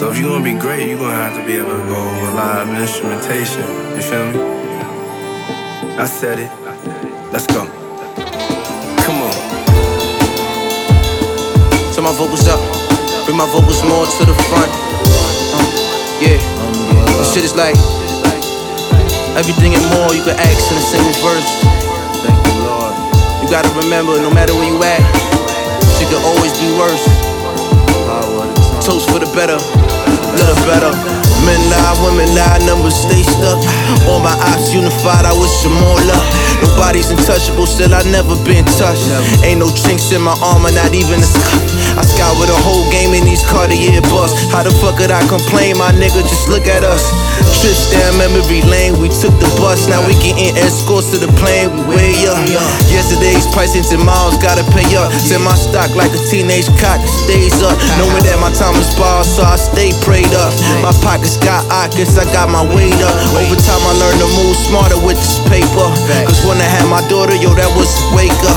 So if you gonna be great, you gonna have to be able to go over live instrumentation. You feel me? I said it. Let's go. Come on. Turn my vocals up, bring my vocals more to the front. Yeah, this shit is like everything and more you can ask in a single verse. Thank you, Lord. You gotta remember, no matter where you at, shit could always be worse. Toast for the better, little better. Men lie, women lie, numbers stay stuck. All my ops unified, I wish them all luck. Nobody's untouchable, still I never been touched. Ain't no chinks in my armor, not even a scuff. I scout with a whole game in these Cartier busts. How the fuck could I complain, my nigga? Just look at us. Trips down memory lane, we took the bus. Now we getting escorts to the plane, we way up. Yesterday's prices and miles, gotta pay up. Send my stock like a teenage cock, stays up. Knowing that my time is barred, so I stay prayed up. My pockets got ockets, I got my weight up. Over time I learned to move smarter with this paper. Cause when I had my daughter, yo, that was wake up.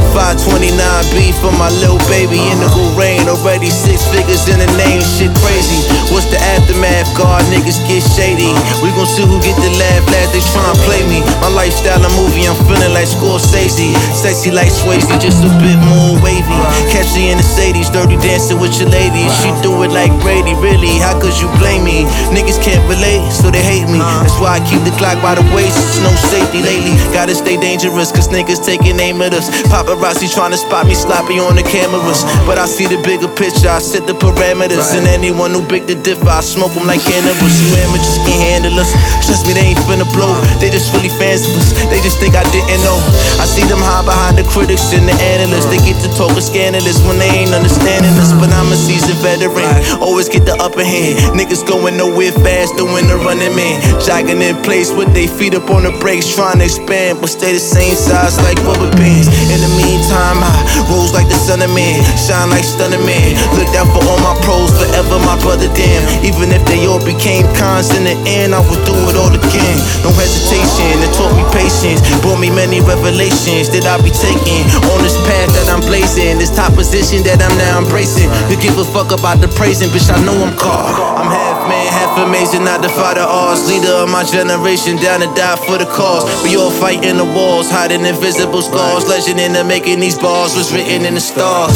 529B for my little baby. Indigo rain, already 6 figures in the name, shit crazy. What's the aftermath? God, niggas get shady. We gon' see who get the laugh last, they tryna play me. My lifestyle a movie, I'm feeling like Scorsese. Sexy like Swayze, just a bit more wavy. Catch me in the Sadies, dirty dancing with your lady. She do it like Brady, really, how could you blame me? Niggas can't relate, so they hate me. That's why I keep the Glock by the waist, it's no safety lately. Gotta stay dangerous, cause niggas taking aim at us. Paparazzi tryna spot me sloppy on the cameras. But I see the bigger picture, I set the parameters. And anyone who big the differ, I smoke them like cannabis. You amateurs can't handle us, trust me, they ain't finna blow. They just really fans of us, they just think I didn't know. I see them hide behind the critics and the analysts. They get to talking scandalous when they ain't understanding us. But I'm a seasoned veteran, always get the upper hand. Niggas going nowhere fast, doing the running man. Jogging in place with they feet up on the brakes, trying to expand, but stay the same size like rubber bands. In the meantime, I rose like the son of man, shine like stunner man. Looked out for all my pros, forever my brother damn. Even if they all became cons in the end, I would do it all again. No hesitation, it taught me patience, brought me many revelations that I'll be taking on this path that I'm blazing, this top position that I'm now embracing. You give a fuck about the praising, bitch, I know I'm called. I'm half man, half amazing, not the father ours. Leader of my generation, down to die for the cause. We all fighting the walls, hiding invisible scars. Legend in the making, these bars was written in the stars.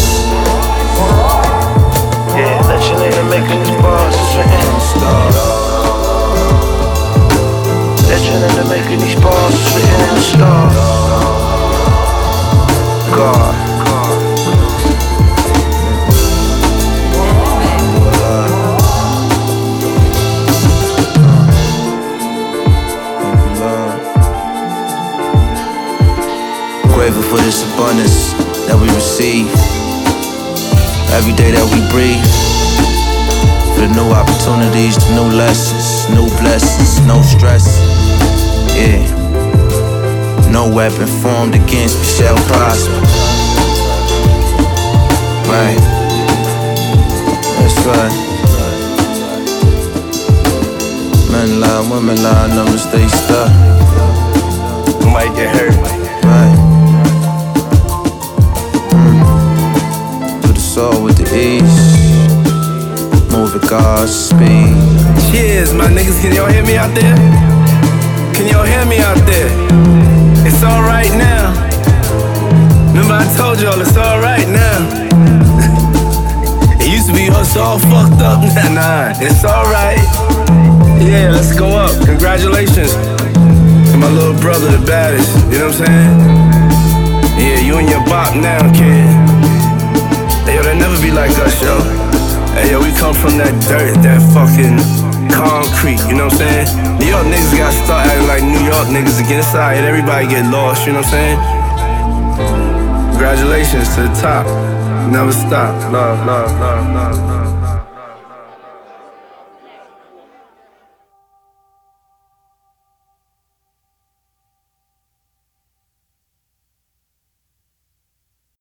Yeah, legend in the making, these bars was written in the stars. Legend in the making, these bars was written in the stars. God. Grateful for this abundance that we receive every day that we breathe. For the new opportunities, the new lessons, new blessings, no stress. Yeah, no weapon formed against me shall prosper. Right, that's right. Men lie, women lie, numbers stay stuck. You might get hurt. Right. Soul with the ease, move at God's speed. Cheers, my niggas, can y'all hear me out there? Can y'all hear me out there? It's alright now. Remember I told y'all it's alright now. It used to be us all fucked up. Nah, it's alright. Yeah, let's go up. Congratulations to my little brother, the baddest. You know what I'm saying? Yeah, you in your bop now, kid. Hey, yo, they never be like us, yo. Hey, yo, we come from that dirt, that fucking concrete, you know what I'm saying? New York niggas gotta start acting like New York niggas again. It's alright, everybody get lost, you know what I'm saying? Congratulations to the top. Never stop. Love, love, love, love, love.